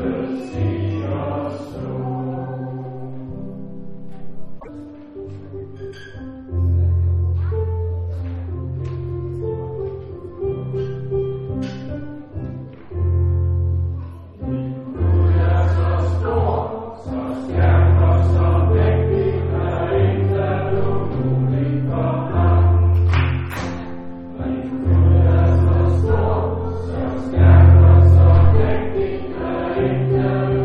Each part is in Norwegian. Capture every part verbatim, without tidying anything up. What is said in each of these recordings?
Amen.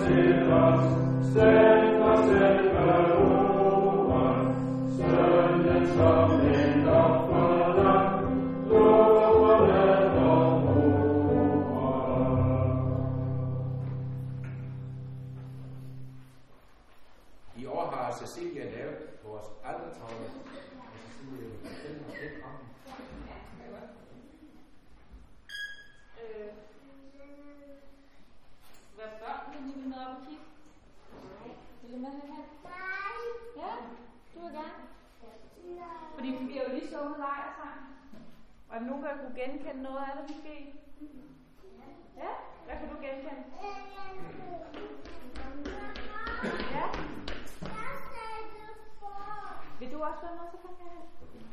Genkende noget af det måske? Ja? Hvad kan du genkende? Ja? Vil du også være med, så kan jeg?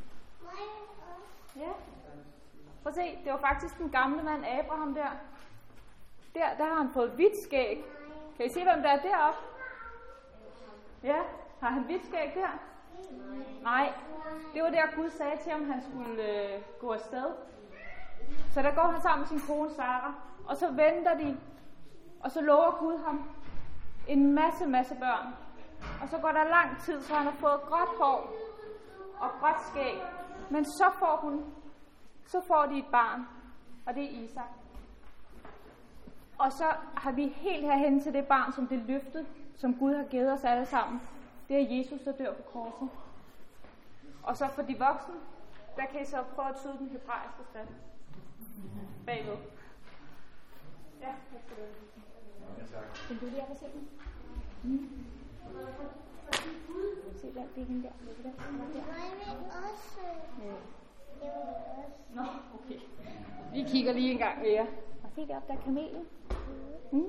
Ja? Prøv at se, det var faktisk den gamle mand Abraham der. Der, der har han fået hvidt skæg. Kan I se, hvem der er deroppe? Ja? Har han hvidt skæg der? Nej. Det var der, Gud sagde til ham, at han skulle øh, gå afsted. Så der går han sammen med sin kone Sarah, og så venter de, og så lover Gud ham en masse, masse børn. Og så går der lang tid, så han har fået gråt hår og gråt skæg. Men så får hun, så får de et barn, og det er Isak. Og så har vi helt herhen til det barn, som det løfte, som Gud har givet os alle sammen. Det er Jesus, der dør på korset. Og så for de voksne, der kan I så prøve at tyde den hebraiske skrift. Bagved. Ja, hvad skal du? Ja, tak. Vil du lige op og se den? Mm. Se der, det er hende der. Nej, men også. Ja. Nå, okay. Vi kigger lige en gang mere. Og se deroppe, der er kamelen. Mm.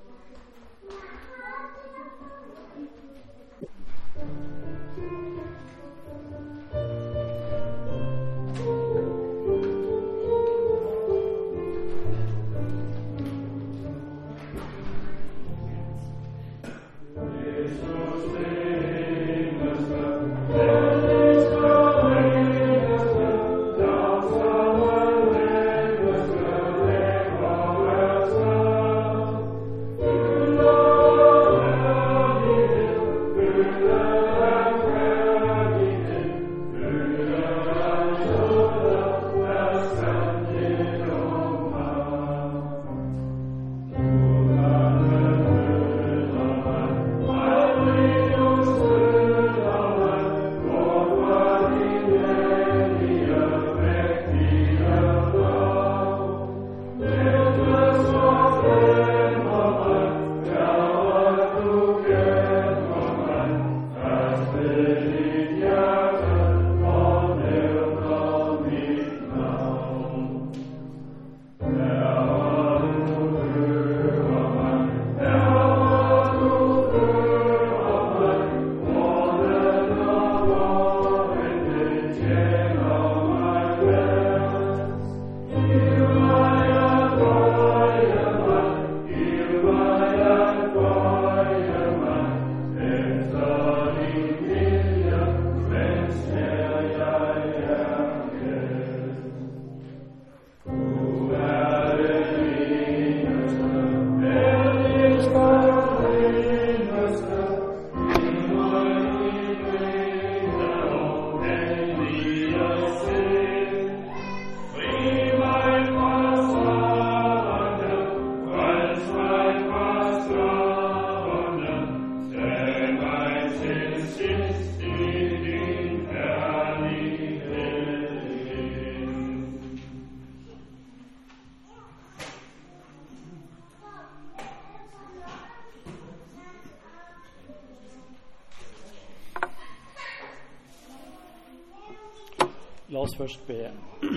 La oss først be.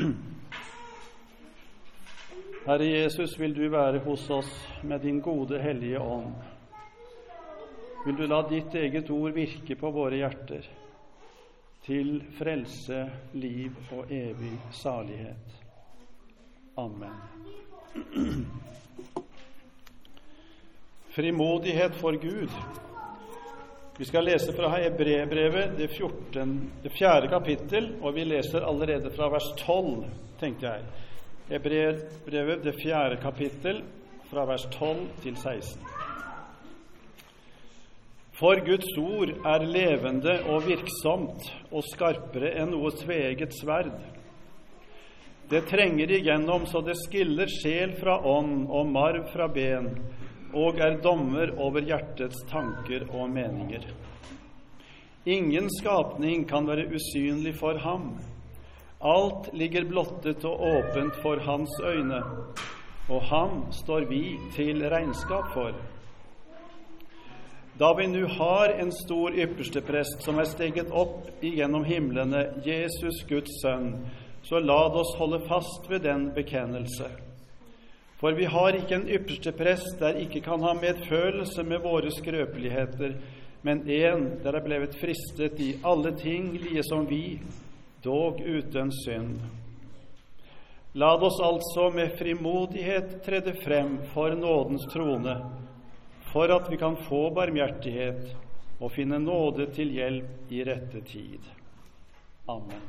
Herre Jesus, vil du være hos oss med din gode hellige ånd. Vil du la ditt eget ord virke på våre hjerter, til frelse, liv og evig salighet. Amen. Frimodighet for Gud. Vi skal lese fra Hebreerbrevet, det, det fjerde kapittel, og vi leser allerede fra vers tolv, tenkte jeg. Hebreerbrevet, det fjerde kapittel, fra vers tolv til seksten. For Guds ord er levende og virksomt og skarpere enn noe tveegget sverd. Det trenger igjennom så det skiller sjel fra ånd og marv fra ben, og er dommer over hjertets tanker og meninger. Ingen skapning kan være usynlig for ham. Alt ligger blottet og åpent for hans øyne, og ham står vi til regnskap for. Da vi nu har en stor yppersteprest som er steget opp igjennom himlene, Jesus Guds sønn, så la oss holde fast ved den bekjennelse. For vi har ikke en yppersteprest der ikke kan ha medfølelse med våre skrøpeligheter, men en der er blevet fristet i alle ting, like som vi, dog uten synd. La oss altså med frimodighet trede frem for nådens trone, for at vi kan få barmhjertighet og finne nåde til hjelp i rette tid. Amen.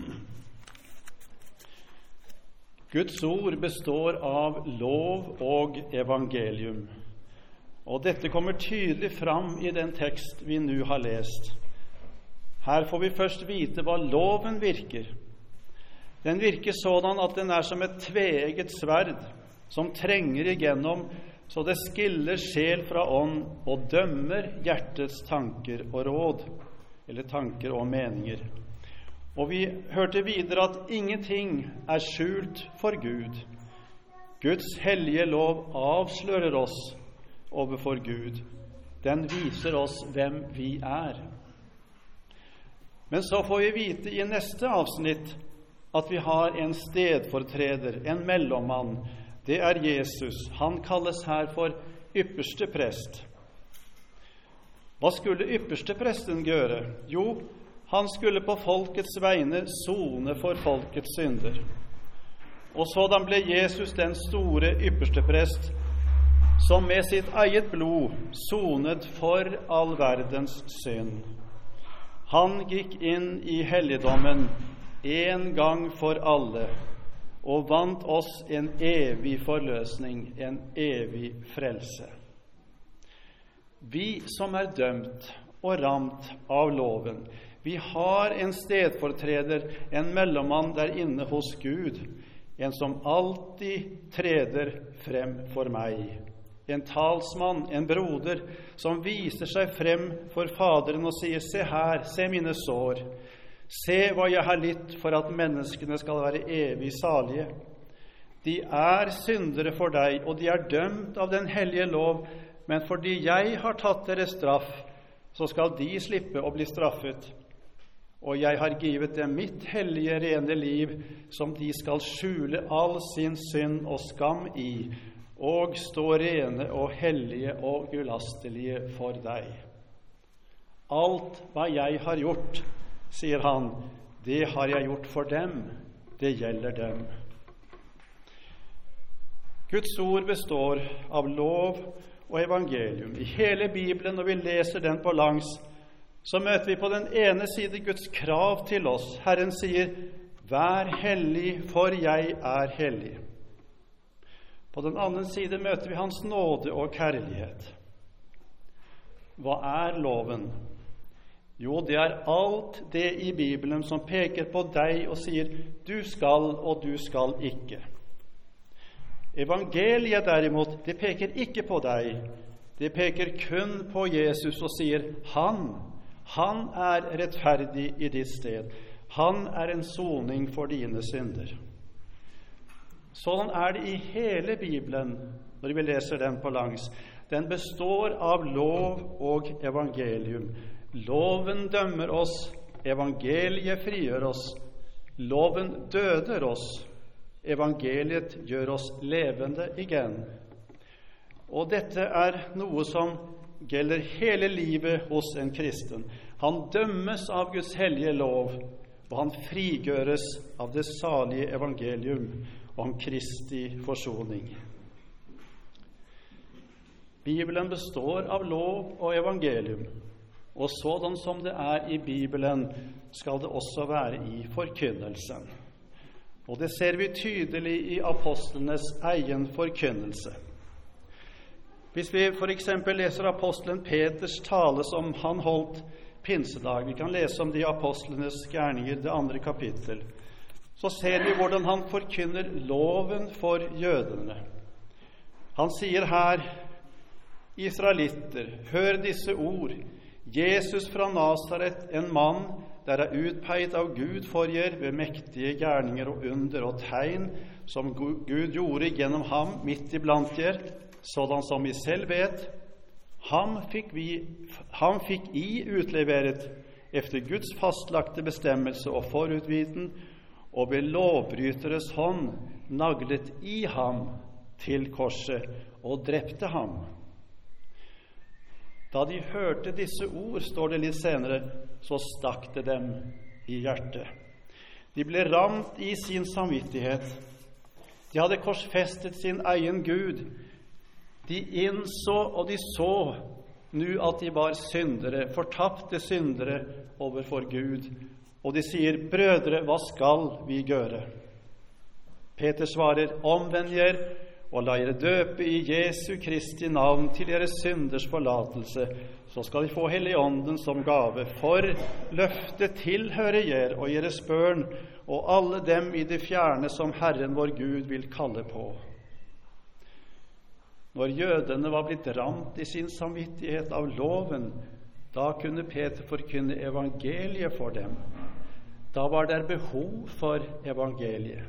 Guds ord består av lov og evangelium, og dette kommer tydelig fram i den tekst vi nå har lest. Her får vi først vite hva loven virker. Den virker sådan at den er som et tveegget sverd, som trenger igjennom, så det skiller sjel fra ånd og dømmer hjertets tanker og råd, eller tanker og meninger. Og vi hørte videre at ingenting er skjult for Gud. Guds hellige lov avslører oss overfor Gud. Den viser oss hvem vi er. Men så får vi vite i neste avsnitt at vi har en stedfortreder, en mellommann. Det er Jesus. Han kalles her for ypperste prest. Hva skulle ypperste presten gjøre? Jo, han skulle på folkets vegne sone for folkets synder. Og sådan ble Jesus den store ypperste prest, som med sitt eget blod sonet for all verdens synd. Han gikk inn i helligdommen en gang for alle, og vant oss en evig forløsning, en evig frelse. Vi som er dømt og ramt av loven, vi har en stedfortreder, en mellommann der inne hos Gud, en som alltid treder frem for meg. En talsmann, en broder, som viser seg frem for Faderen og sier, se her, se mine sår, se hva jeg har litt for at menneskene skal være evig salige. De er syndere for deg, og de er dømt av den hellige lov, men fordi jeg har tatt deres straff, så skal de slippe å bli straffet. Og jeg har givet dem mitt hellige, rene liv, som de skal skjule all sin synd og skam i, og stå rene og hellige og ulastelige for deg. Alt hva jeg har gjort, sier han, det har jeg gjort for dem, det gjelder dem. Guds ord består av lov og evangelium. I hele Bibelen, når vi leser den på langs, så møter vi på den ene side Guds krav til oss. Herren sier, vær hellig, for jeg er hellig. På den andre side møter vi hans nåde og kjærlighet. Hva er loven? Jo, det er alt det i Bibelen som peker på deg og sier, du skal og du skal ikke. Evangeliet derimot, det peker ikke på deg. Det peker kun på Jesus og sier, han, han er rettferdig i ditt sted. Han er en soning for dine synder. Sånn er det i hele Bibelen, når vi leser den på langs. Den består av lov og evangelium. Loven dømmer oss, evangeliet frigjør oss. Loven døder oss, evangeliet gjør oss levende igjen. Og dette er noe som gjelder hele livet hos en kristen. Han dømmes av Guds hellige lov, og han frigjøres av det salige evangelium om Kristi forsoning. Bibelen består av lov og evangelium, og sådan som det er i Bibelen skal det også være i forkynnelsen. Og det ser vi tydelig i apostlenes egen forkynnelse. Hvis vi for eksempel leser apostelen Peters tale som han holdt pinsedag, vi kan lese om de apostlenes gjerninger, det andre kapittel, så ser vi hvordan han forkynner loven for jødene. Han sier her, Israelitter, hør disse ord. Jesus fra Nazaret, en mann der er utpeit av Gud for jer ved mektige gjerninger og under og tegn, som Gud gjorde gjennom ham midt iblant jer, sådan som vi selv vet. Ham fikk, vi, ham fikk I utleveret efter Guds fastlagte bestemmelse og forutviten, og ved lovbryteres hånd naglet I ham til korset og drepte ham. Da de hørte disse ord, står det litt senere, så stakk det dem I hjertet. De ble ramt I sin samvittighet. De hadde korsfestet sin egen Gud. De innså og de så nu at de var syndere, fortapte syndere overfor Gud. Og de sier, brødre, hva skal vi gjøre? Peter svarer, omvend jer, og la dere døpe I Jesu Kristi navn til deres synders forlatelse, så skal de få Helligånden som gave, for løftet tilhører jer og deres børn, og alle dem I det fjerne som Herren vår Gud vil kalle på. Når jødene var blitt ramt I sin samvittighet av loven, da kunne Peter forkynne evangeliet for dem. Da var det behov for evangeliet.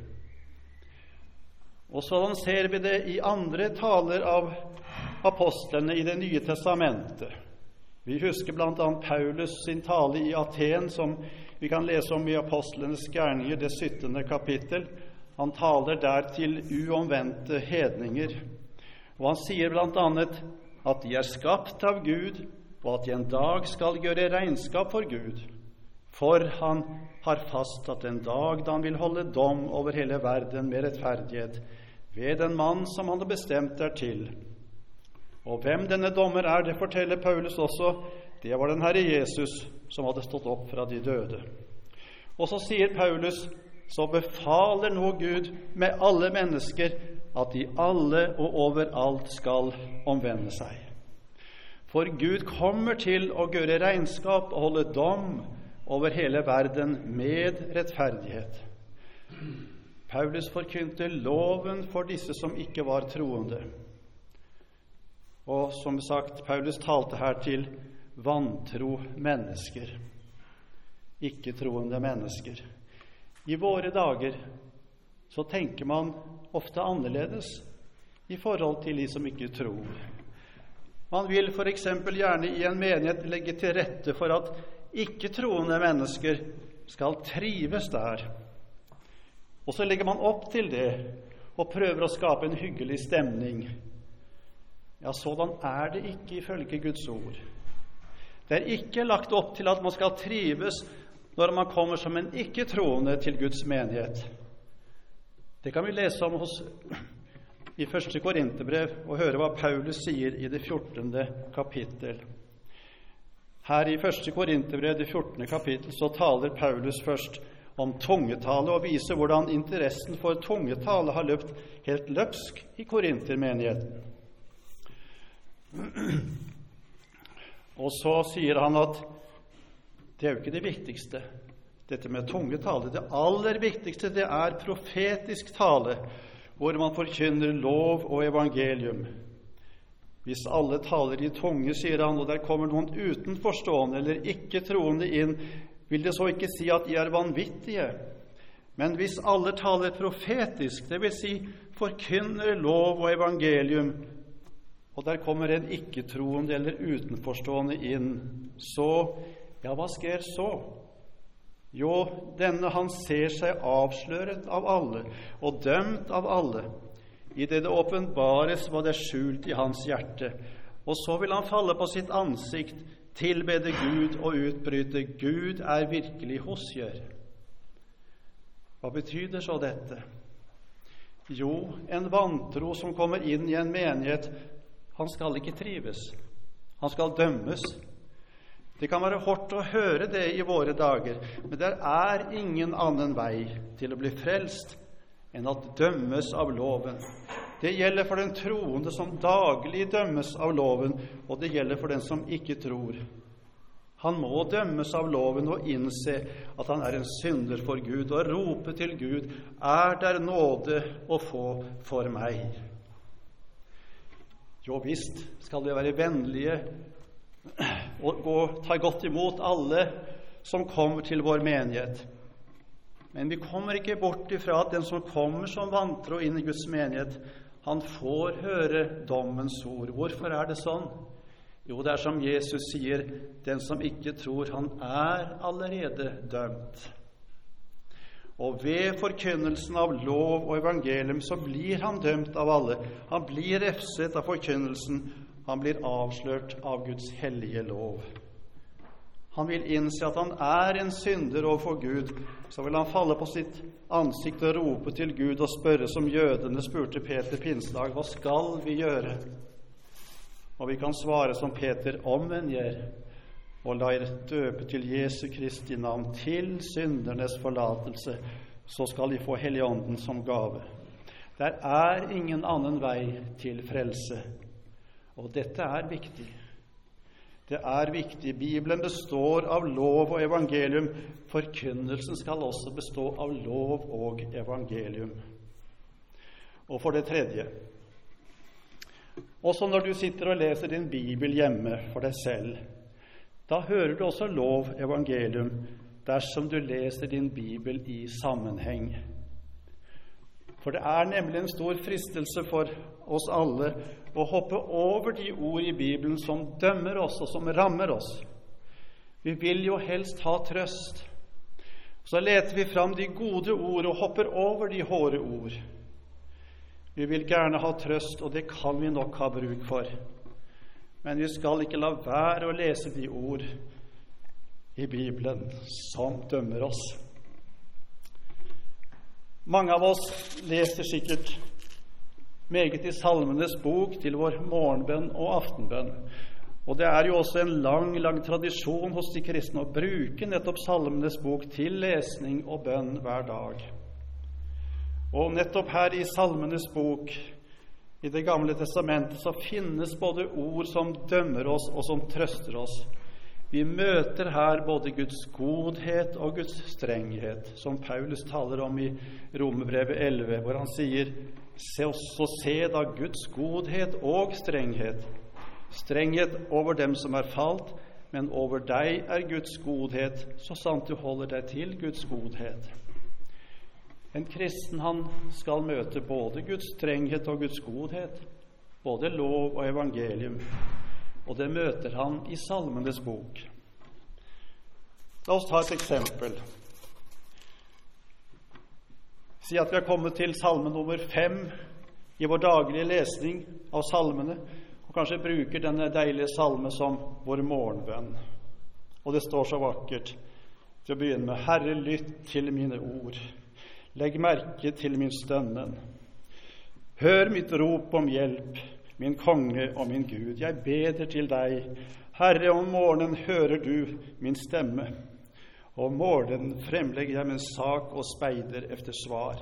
Og sånn ser vi det I andre taler av apostlene I det nye testamentet. Vi husker blant annet Paulus sin tale I Aten, som vi kan lese om I apostlenes gjerninger, det syttende kapittel. Han taler der til uomvendte hedninger. Og han sier blant annet at de er skapt av Gud, og at de en dag skal gjøre regnskap for Gud. For han har fastsatt en dag da han vil holde dom over hele verden med rettferdighet, ved den mann som han har bestemt dertil. Og hvem denne dommer er, det forteller Paulus også, det var den Herre Jesus som hadde stått opp fra de døde. Og så sier Paulus, så befaler nå Gud med alle mennesker at de alle og overalt skal omvende seg. For Gud kommer til å gjøre regnskap og holde dom over hele verden med rettferdighet. Paulus forkynte loven for disse som ikke var troende. Og som sagt, Paulus talte her til vantro mennesker, ikke troende mennesker. I våre dager så tenker man ofte annerledes I forhold til de som ikke tror. Man vil for eksempel gjerne I en menighet legge til rette for at ikke-troende mennesker skal trives der. Og så legger man opp til det og prøver å skape en hyggelig stemning. Ja, sådan er det ikke ifølge Guds ord. Det er ikke lagt opp til at man skal trives når man kommer som en ikke-troende til Guds menighet. Det kan vi lese om hos, I første Korinterbrev og høre hva Paulus sier I det fjortende kapittel. Her I første Korinterbrev, det fjortende kapittel, så taler Paulus først om tungetale og viser hvordan interessen for tungetale har løpt helt løpsk I Korintermenigheten. Og så sier han at det er jo ikke det viktigste, dette med tungetale. Det aller viktigste det er profetisk tale, hvor man forkynner lov og evangelium. Hvis alle taler I tunge, sier han, og der kommer noen utenforstående eller ikke troende inn, vil det så ikke si at de er vanvittige. Men hvis alle taler profetisk, det vil si forkynner lov og evangelium, og der kommer en ikke-troende eller utenforstående inn, så, ja, hva sker så? Jo, denne han ser seg avsløret av alle og dømt av alle, I det det åpenbares hva det er skjult I hans hjerte, og så vil han falle på sitt ansikt, tilbede Gud og utbryte, Gud er virkelig hosgjør. Hva betyder så dette? Jo, en vantro som kommer inn I en menighet, han skal ikke trives. Han skal dømmes. Det kan være hårdt å høre det I våre dager, men det er ingen annen vei til å bli frelst enn at dømmes av loven. Det gjelder for den troende som daglig dømmes av loven, og det gjelder for den som ikke tror. Han må dømmes av loven og innse at han er en synder for Gud, og rope til Gud, er der nåde å få for meg? Jo visst skal vi være vennlige og gå, ta godt imot alle som kommer til vår menighet. Men vi kommer ikke bort ifra at den som kommer som vantro inn i Guds menighet, han får høre dommens ord. Hvorfor er det sånn? Jo, det er som Jesus sier, den som ikke tror, han er allerede dømt. Og ved forkynnelsen av lov og evangelium så blir han dømt av alle. Han blir refset av forkynnelsen, han blir avslørt av Guds hellige lov. Han vil innse at han er en synder overfor Gud, så vil han falle på sitt ansikt og rope til Gud og spørre som jødene spurte Peter pinsedag, hva skal vi gjøre? Og vi kan svare som Peter, omvend dere, og la dere døpe til Jesu Kristi navn, til syndernes forlatelse, så skal de få Helligånden som gave. Der er ingen annen vei til frelse, og dette er viktig. Det er viktig. Bibelen består av lov og evangelium. Forkynnelsen skal også bestå av lov og evangelium. Og for det tredje, også når du sitter og leser din Bibel hjemme for deg selv, da hører du også lov og evangelium dersom du leser din Bibel i sammenheng. For det er nemlig en stor fristelse for oss alle å hoppe over de ord i Bibelen som dømmer oss og som rammer oss. Vi vil jo helst ha trøst. Så leter vi fram de gode ord og hopper over de hårde ord. Vi vil gjerne ha trøst, og det kan vi nok ha bruk for. Men vi skal ikke la være å lese de ord i Bibelen som dømmer oss. Mange av oss leser sikkert meget i Salmenes bok til vår morgenbønn og aftenbønn. Og det er jo også en lang, lang tradisjon hos de kristne å bruke nettopp Salmenes bok til lesning og bønn hver dag. Og nettopp her i Salmenes bok, i Det gamle testamentet, så finnes både ord som dømmer oss og som trøster oss. Vi møter her både Guds godhet og Guds strenghet, som Paulus taler om i Romerbrevet elleve, hvor han sier, se også se da Guds godhet og strenghet. Strenghet over dem som er falt, men over deg er Guds godhet, så sant du holder deg til Guds godhet. En kristen, han skal møte både Guds strenghet og Guds godhet, både lov og evangelium. Og det møter han i Salmenes bok. La oss ta et eksempel. Si at vi har kommet til salme nummer fem i vår daglige lesning av salmene, og kanskje bruker denne deilige salme som vår morgenbønn. Og det står så vakkert til å begynne med, Herre, lytt til mine ord. Legg merke til min stønnen. Hør mitt rop om hjelp, min konge og min Gud, jeg beder til deg. Herre, om morgenen hører du min stemme. Om morgenen fremlegger jeg min sak og speider efter svar.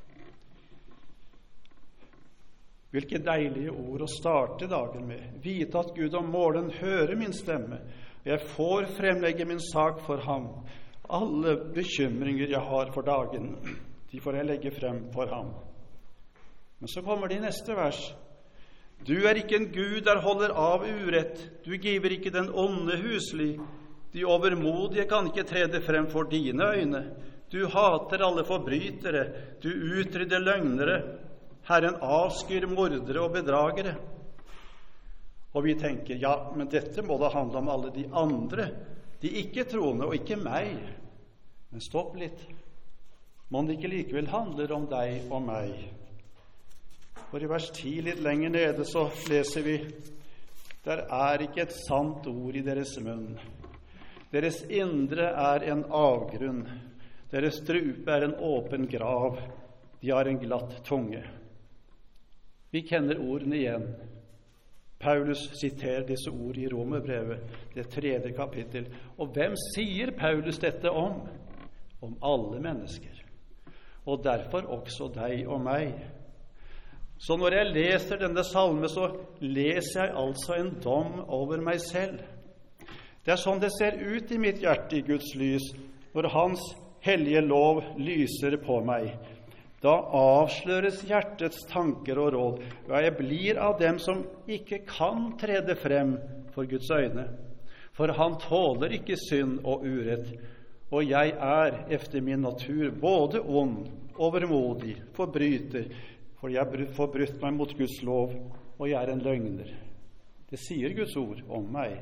Hvilke deilige ord å starte dagen med. Vite at Gud om morgenen hører min stemme, og jeg får fremlegge min sak for ham. Alle bekymringer jeg har for dagen, de får jeg legge frem for ham. Men så kommer det i neste vers. Du er ikke en Gud der holder av urett, du giver ikke den onde husly, de overmodige kan ikke trede frem for dine øyne, du hater alle forbrytere, du utrydder løgnere, Herren avskyr mordere og bedragere. Og vi tenker, ja, men dette må da handle om alle de andre, de ikke troende og ikke meg. Men stopp litt, må det ikke likevel handler om deg og meg. For i vers ti litt lenger nede så leser vi, der er ikke et sant ord i deres munn. Deres indre er en avgrunn. Deres strupe er en åpen grav. De har en glatt tunge. Vi kjenner ordene igjen. Paulus siterer disse ord i Romerbrevet, det tredje kapittel. Og hvem sier Paulus dette om? Om alle mennesker. Og derfor også deg og meg. Så når jeg leser denne salme, så leser jeg altså en dom over meg selv. Det er sånn det ser ut i mitt hjerte i Guds lys, når Hans hellige lov lyser på meg. Da avsløres hjertets tanker og råd, og jeg blir av dem som ikke kan trede frem for Guds øyne. For han tåler ikke synd og urett, og jeg er efter min natur både ond, overmodig, forbryter, for jeg har forbrutt meg mot Guds lov, og jeg er en løgner. Det sier Guds ord om meg.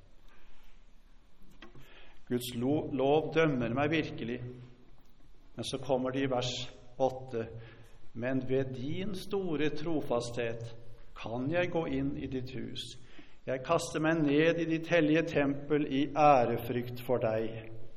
Guds lov dømmer meg virkelig. Men så kommer det i vers åtte. Men ved din store trofasthet kan jeg gå inn i ditt hus. Jeg kaster meg ned i ditt hellige tempel i ærefrykt for deg.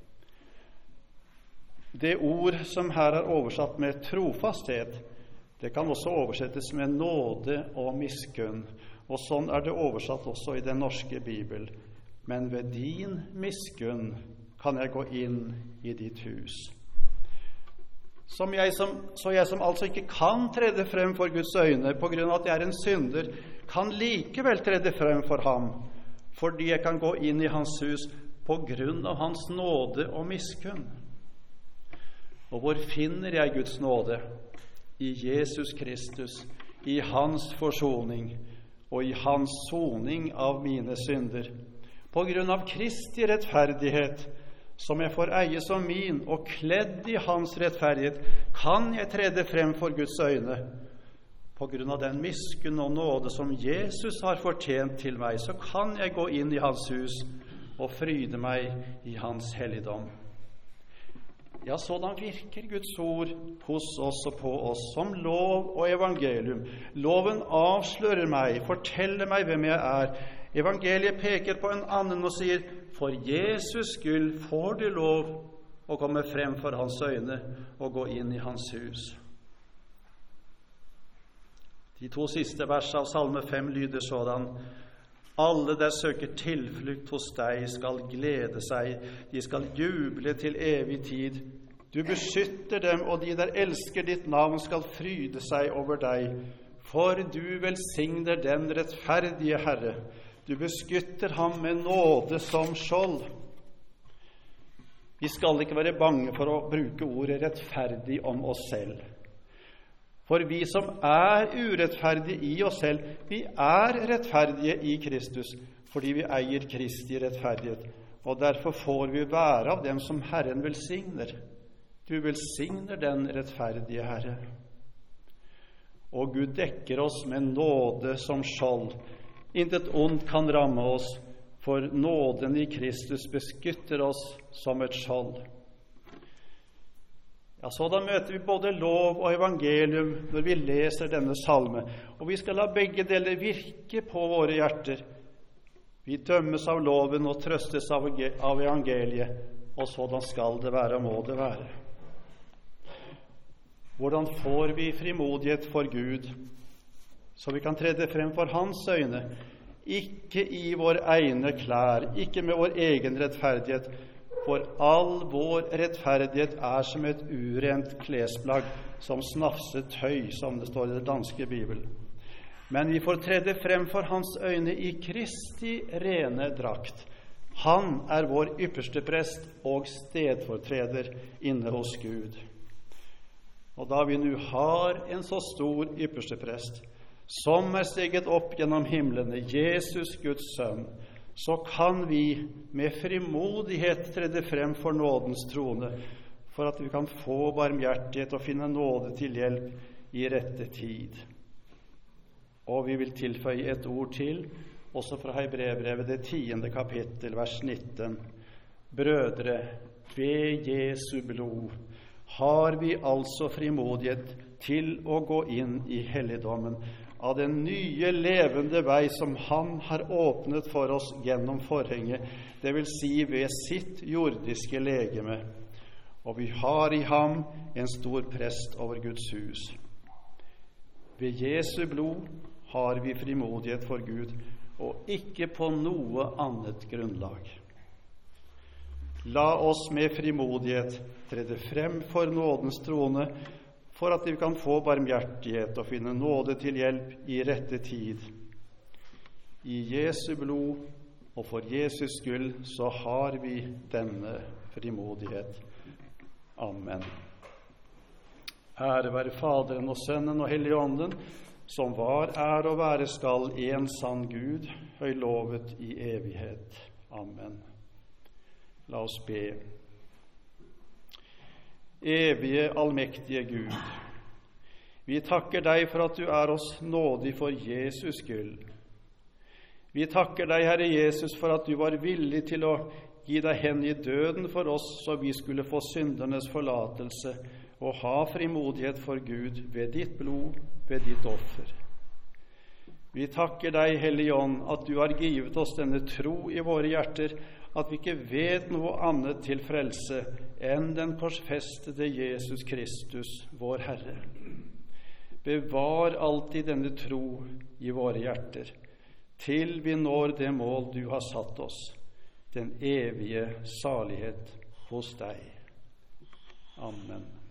Det ord som her er oversatt med trofasthet, det kan også oversettes med nåde og miskunn. Og sånn er det oversatt også i den norske Bibel. Men ved din miskunn kan jeg gå inn i ditt hus. Som jeg som, så jeg som altså ikke kan trede frem for Guds øyne på grunn av at jeg er en synder, kan likevel trede frem for ham, fordi jeg kan gå inn i hans hus på grunn av hans nåde og miskunn. Og hvor finner jeg Guds nåde? I Jesus Kristus, i hans forsoning og i hans soning av mine synder. På grunn av Kristi rettferdighet, som jeg får eie som min, og kledd i hans rettferdighet, kan jeg trede frem for Guds øyne. På grunn av den miskunn og nåde som Jesus har fortjent til meg, så kan jeg gå inn i hans hus og fryde meg i hans helligdom. Ja, sådan virker Guds ord hos oss og på oss, som lov og evangelium. Loven avslører meg, forteller meg hvem jeg er. Evangeliet peker på en annen og sier, for Jesus skyld får du lov å komme frem for hans øyne og gå inn i hans hus. De to siste versene av Salme fem lyder sådan, alle der søker tilflukt hos deg skal glede seg, de skal juble til evig tid. Du beskytter dem, og de der elsker ditt navn skal fryde seg over deg. For du velsigner den rettferdige Herre. Du beskytter ham med nåde som skjold. Vi skal ikke være bange for å bruke ordet rettferdig om oss selv. For vi som er urettferdige i oss selv, vi er rettferdige i Kristus, fordi vi eier Kristi rettferdighet, og derfor får vi være av dem som Herren velsigner. Du velsigner den rettferdige Herre. Og Gud dekker oss med nåde som skjold. Intet ondt kan ramme oss, for nåden i Kristus beskytter oss som et skjold. Ja, så da møter vi både lov og evangelium når vi leser denne salme, og vi skal la begge deler virke på våre hjerter. Vi dømmes av loven og trøstes av evangeliet, og sådan skal det være og må det være. Hvordan får vi frimodighet for Gud, så vi kan trede frem for hans øyne, ikke i vår egne klær, ikke med vår egen rettferdighet, for all vår rettferdighet er som et urent klesplagg, som snafset tøy, som det står i den danske Bibelen. Men vi får trede frem for hans øyne i Kristi rene drakt. Han er vår ypperste prest og stedfortreder inne hos Gud. Og da vi nå har en så stor ypperste prest, som er steget opp gjennom himlene, Jesus Guds sønn, så kan vi med frimodighet trede frem for nådens trone, for at vi kan få barmhjertighet og finne nåde til hjelp i rette tid. Og vi vil tilføye et ord til, også fra Hebreerbrevet, det tiende kapittel, vers nitten. Brødre, ved Jesu blod har vi altså frimodighet til å gå inn i helligdommen, av den nye levende vei som han har åpnet for oss gjennom forhenget, det vil si ved sitt jordiske legeme. Og vi har i ham en stor prest over Guds hus. Ved Jesu blod har vi frimodighet for Gud, og ikke på noe annet grunnlag. La oss med frimodighet trede frem for nådens trone, for at vi kan få barmhjertighet og finne nåde til hjelp i rette tid. I Jesu blod og for Jesus skyld så har vi denne frimodighet. Amen. Ære være Faderen og Sønnen og Helligånden, som var, er og være skal, en sann Gud, høylovet i evighet. Amen. La oss be. Evige, allmektige Gud, vi takker deg for at du er oss nådig for Jesus skyld. Vi takker deg, Herre Jesus, for at du var villig til å gi deg hen i døden for oss, så vi skulle få syndernes forlatelse og ha frimodighet for Gud ved ditt blod, ved ditt offer. Vi takker deg, Hellige Ånd, at du har givet oss denne tro i våre hjerter, at vi ikke vet noe annet til frelse enn den korsfestede Jesus Kristus, vår Herre. Bevar alltid denne tro i våre hjerter, til vi når det mål du har satt oss, den evige salighet hos deg. Amen.